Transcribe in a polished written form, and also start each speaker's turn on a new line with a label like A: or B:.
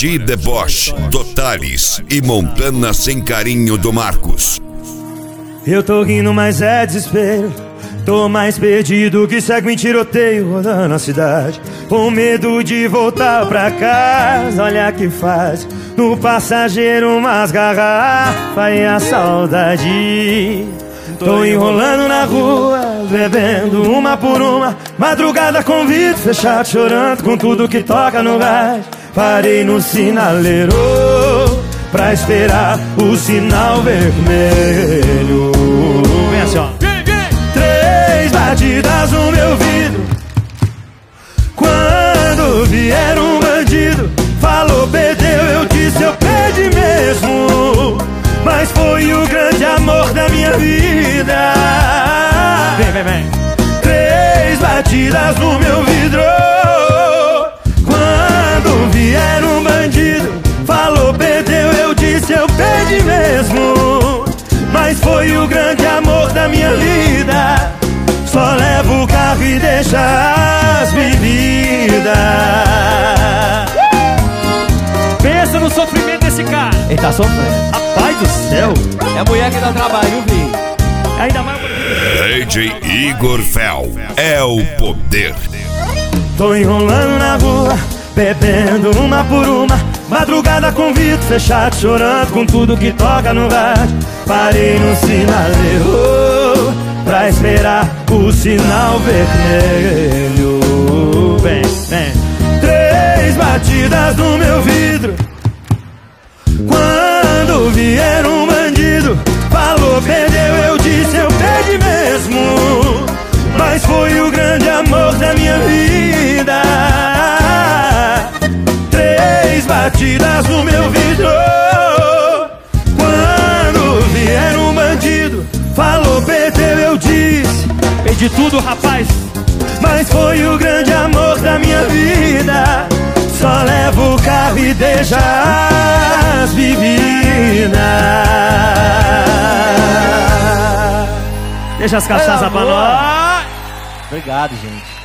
A: ti, deboche, Totales e Montana sem carinho do Marcos.
B: Eu tô rindo, mas é desespero. Tô mais perdido que segue em tiroteio rodando a cidade, com medo de voltar pra casa. Olha que faz no passageiro umas garrafas e a saudade. Tô enrolando na rua, bebendo uma por uma, madrugada com vidro fechado, chorando com tudo que toca no gás. Parei no sinaleiro pra esperar o sinal vermelho.
C: Vem assim, ó.
B: Três batidas no meu vidro. Quando vier um bandido, falou, perdeu, eu disse, eu perdi mesmo. Mas foi o grande amor da minha vida.
C: Vem.
B: Três batidas no meu vidro. Quando vier um bandido, falou, perdeu, eu disse, eu perdi mesmo. Mas foi o grande amor da minha vida. Só levo o carro e deixa as bebidas.
C: Pensa no sofrimento desse cara.
D: Ele tá sofrendo.
C: Rapaz do céu.
D: É a mulher que dá trabalho, viu?
C: Ainda mais.
A: DJ Igor Fel é o poder.
B: Tô enrolando na rua, bebendo uma por uma, madrugada com vidro fechado, chorando com tudo que toca no rádio. Parei no sinaleiro pra esperar o sinal vermelho.
C: Vem.
B: Três batidas no meu vidro. Quando vier um bandido, falou, perdeu, eu disse, eu perdi mesmo. Mas foi o grande amor da minha vida. Três batidas no meu vidro. Quando vier um bandido, falou, perdeu, eu disse,
C: Perdi tudo, rapaz.
B: mas foi o grande amor da minha vida. Só levo o carro e deixa as bebidas.
C: Deixa as cachaças pra nós.
D: Obrigado, gente.